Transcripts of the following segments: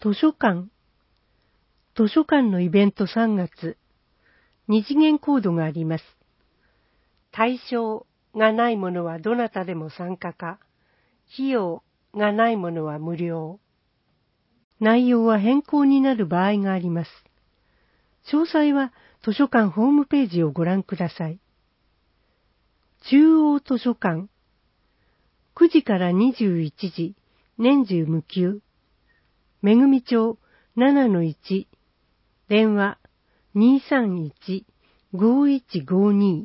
図書館。図書館のイベント3月。二次元コードがあります。対象がないものはどなたでも参加か、費用がないものは無料。内容は変更になる場合があります。詳細は図書館ホームページをご覧ください。中央図書館。9時から21時、年中無休。めぐみ町 7-1、電話 231-5152。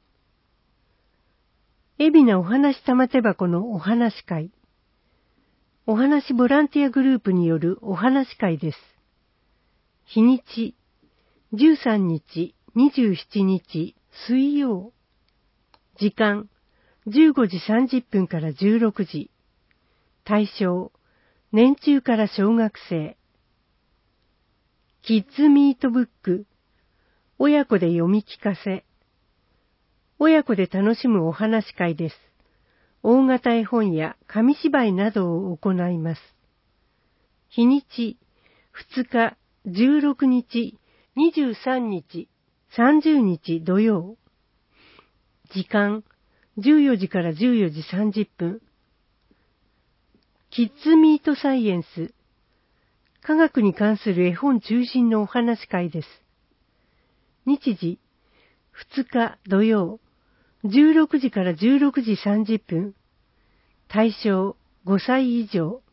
海老名お話玉手箱のお話会。お話ボランティアグループによるお話会です。日にち、13日、27日、水曜。時間、15時30分から16時。対象、年中から小学生。キッズミートブック。親子で読み聞かせ。親子で楽しむお話会です。大型絵本や紙芝居などを行います。日にち、2日、16日、23日、30日土曜。時間、14時から14時30分。キッズミートサイエンス。科学に関する絵本中心のお話会です。日時、2日土曜、16時から16時30分。対象5歳以上。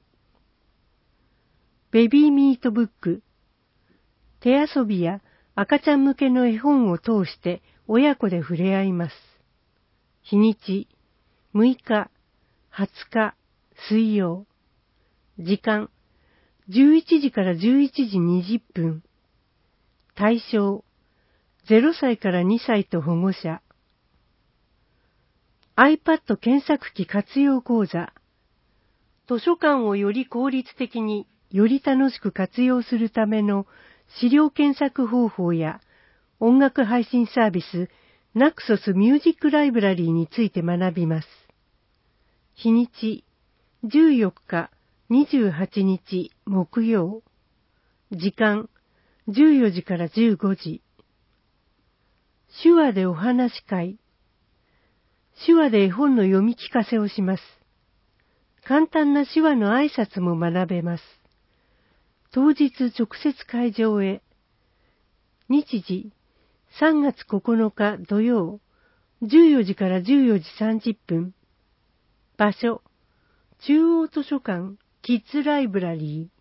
ベビーミートブック。手遊びや赤ちゃん向けの絵本を通して親子で触れ合います。日にち、6日、20日、水曜。時間、11時から11時20分。対象、0歳から2歳と保護者。iPad 検索機活用講座。図書館をより効率的により楽しく活用するための資料検索方法や音楽配信サービス Naxos Music Library について学びます。日にち14日、28日木曜。時間14時から15時。手話でお話会。手話で絵本の読み聞かせをします。簡単な手話の挨拶も学べます。当日直接会場へ。日時、3月9日土曜、14時から14時30分。場所、中央図書館キッズライブラリ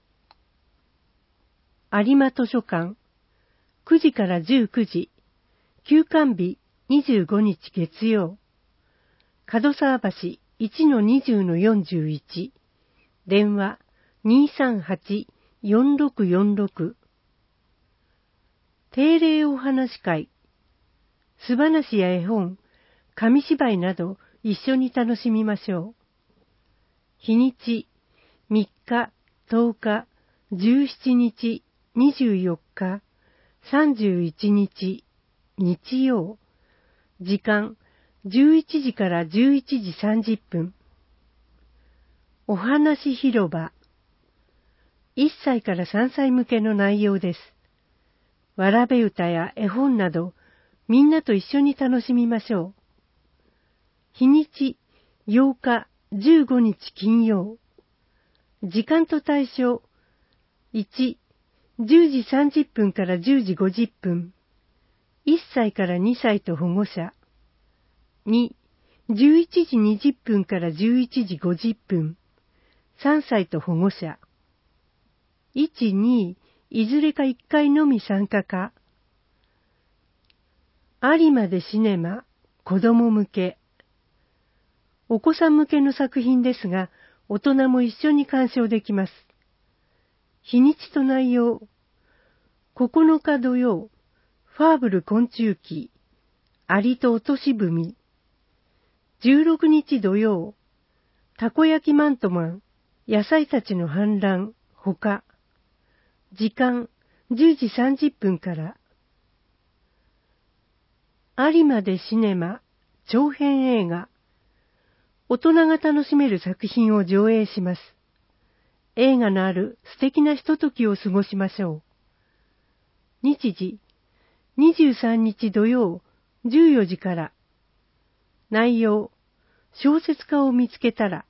ー。有馬図書館、9時から19時。休館日25日月曜。門沢橋 1-20-41。電話 238-4646。定例お話会。素話や絵本、紙芝居など一緒に楽しみましょう。日にち、3日、10日、17日、24日、31日、日曜。時間、11時から11時30分。お話広場。1歳から3歳向けの内容です。わらべ歌や絵本など、みんなと一緒に楽しみましょう。日にち、8日、15日金曜。時間と対象。1、10時30分から10時50分。1歳から2歳と保護者。2、11時20分から11時50分。3歳と保護者。1、2、いずれか1回のみ参加か。有馬でシネマ、子供向け。お子さん向けの作品ですが、大人も一緒に鑑賞できます。日にちと内容。9日土曜、ファーブル昆虫記、アリと落とし踏。16日土曜、たこ焼きマントマン、野菜たちの反乱、ほか。時間、10時30分から。有馬でシネマ、長編映画。大人が楽しめる作品を上映します。 映画のある素敵なひとときを過ごしましょう。日時、23日土曜、14時から。内容、小説家を見つけたら。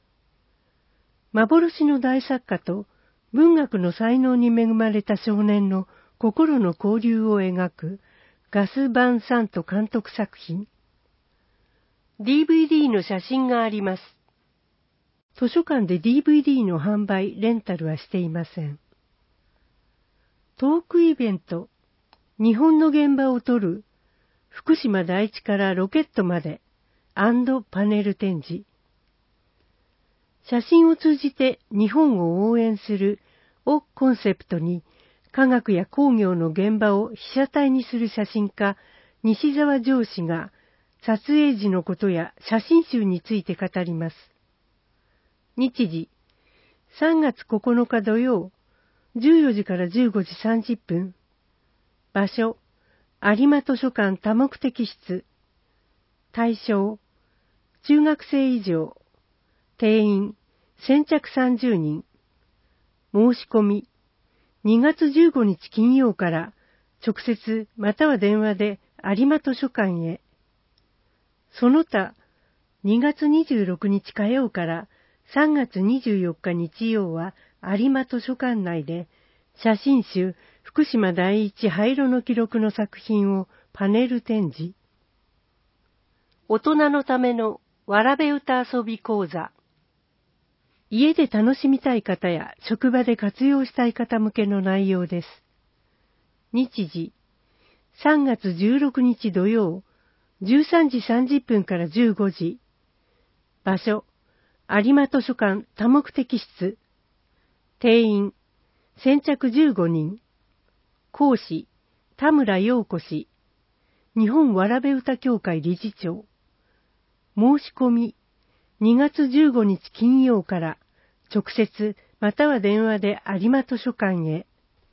幻の大作家と文学の才能に恵まれた少年の心の交流を描くガス・バン・サント監督作品。DVD の写真があります。図書館で DVD の販売、レンタルはしていません。トークイベント、日本の現場を撮る、福島第一からロケットまで、パネル展示。写真を通じて日本を応援するをコンセプトに、科学や工業の現場を被写体にする写真家、西澤丈氏が、撮影時のことや写真集について語ります。日時、3月9日土曜、14時から15時30分。場所、有馬図書館多目的室。対象、中学生以上。定員、先着30人。申し込み、2月15日金曜から直接または電話で有馬図書館へ。その他、2月26日火曜から3月24日日曜は有馬図書館内で写真集福島第一灰色の記録の作品をパネル展示。大人のためのわらべ歌遊び講座。家で楽しみたい方や職場で活用したい方向けの内容です。日時、3月16日土曜、13時30分から15時。場所、有馬図書館多目的室。定員、先着15人。講師、田村陽子氏。日本わらべ歌協会理事長。申し込み、2月15日金曜から直接または電話で有馬図書館へ。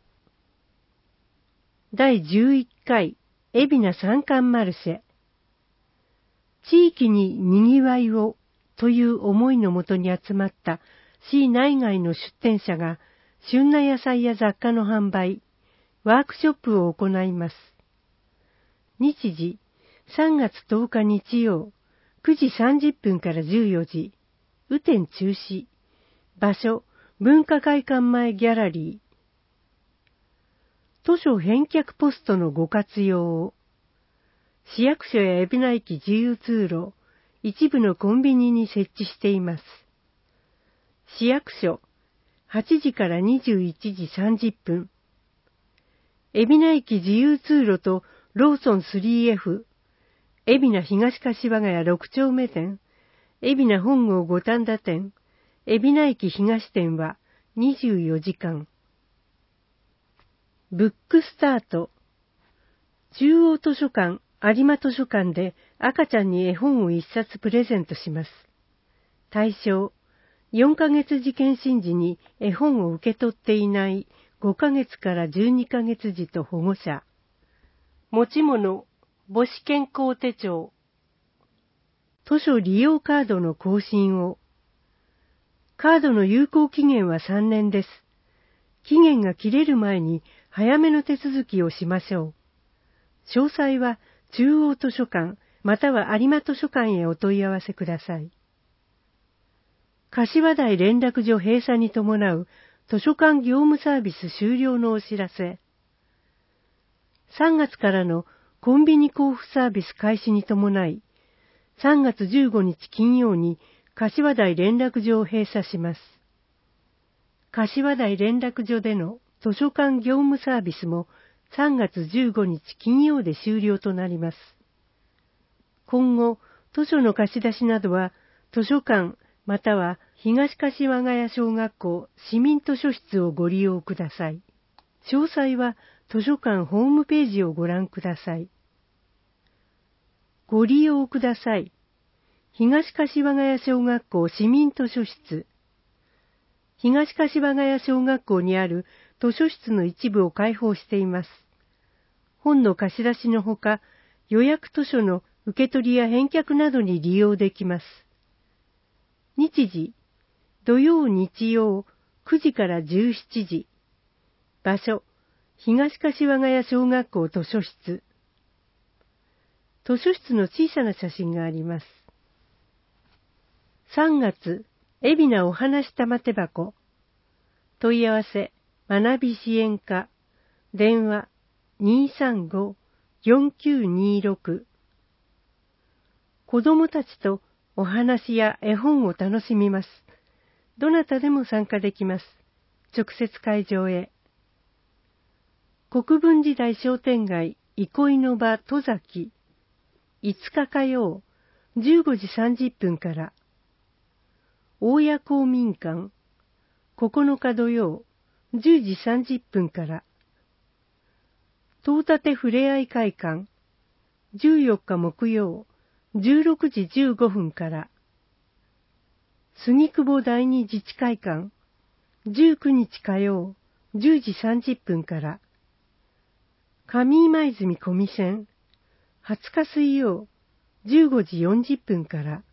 第11回海老名三冠マルシェ。地域に賑わいをという思いのもとに集まった市内外の出店者が旬な野菜や雑貨の販売、ワークショップを行います。日時、3月10日日曜、9時30分から14時、雨天中止。場所、文化会館前ギャラリー。図書返却ポストのご活用を。市役所や海老名駅自由通路、一部のコンビニに設置しています。市役所、8時から21時30分。海老名駅自由通路とローソン 3F、海老名東柏ヶ谷6丁目店、海老名本郷五反田店、海老名駅東店は24時間。ブックスタート。中央図書館、有馬図書館で赤ちゃんに絵本を1冊プレゼントします。対象、4ヶ月児検診時に絵本を受け取っていない5ヶ月から12ヶ月児と保護者。持ち物、母子健康手帳。図書利用カードの更新を。カードの有効期限は3年です。期限が切れる前に早めの手続きをしましょう。詳細は中央図書館または有馬図書館へお問い合わせください。柏台連絡所閉鎖に伴う図書館業務サービス終了のお知らせ。3月からのコンビニ交付サービス開始に伴い、3月15日金曜に柏台連絡所を閉鎖します。柏台連絡所での図書館業務サービスも3月15日金曜で終了となります。今後、図書の貸し出しなどは図書館または東柏ヶ谷小学校市民図書室をご利用ください。詳細は図書館ホームページをご覧ください。ご利用ください。東柏ヶ谷小学校市民図書室。東柏ヶ谷小学校にある図書室の一部を開放しています。本の貸し出しのほか、予約図書の受け取りや返却などに利用できます。日時、土曜日曜 9時から17時。場所、東柏ヶ谷小学校図書室。図書室の小さな写真があります。3月、海老名お話玉手箱。問い合わせ、学び支援課。電話、235-4926。子供たちとお話や絵本を楽しみます。どなたでも参加できます。直接会場へ。国分寺台商店街憩いの場戸崎。5日火曜、15時30分から。大谷公民館。9日土曜、10時30分から。東立ふれあい会館。14日木曜、16時15分から。杉久保第二自治会館。19日火曜、10時30分から。上今泉小見線。20日水曜、15時40分から。